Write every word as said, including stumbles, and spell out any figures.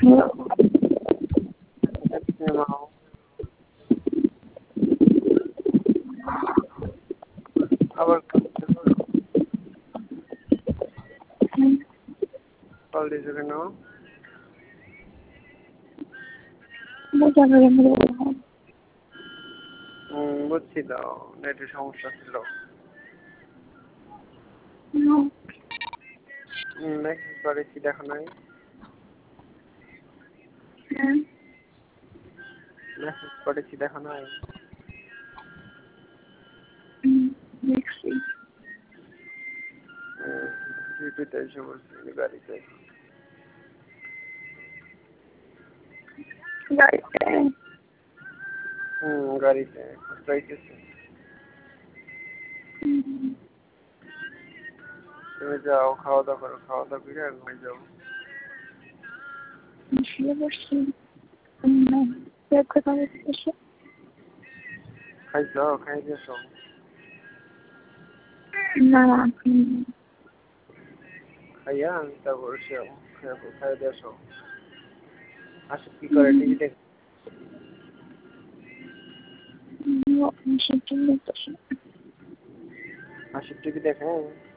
আবার কল দিয়েছো কেন? হম বুঝছিল নেটের সমস্যা ছিল। মেসেজ করেছি দেখো নাই? মেসেজ করেছি দেখো নাই? দেখছি ডিউটিতে এসে বলছি গাড়িতে। গাড়িতে হম গাড়িতে যাইতেছি। তুমি যাও খাওয়া দাওয়া করো, খাওয়া দাওয়া করে ঘুমিয়ে যাও। শুয়ে বসছি বসে খাইছো? খাই দিয়েছো? না খাইয়া তারপর শুয়ে খাই দিয়েছো? আসে কি করে টিভি দেখ? আশিক টিভি দেখে?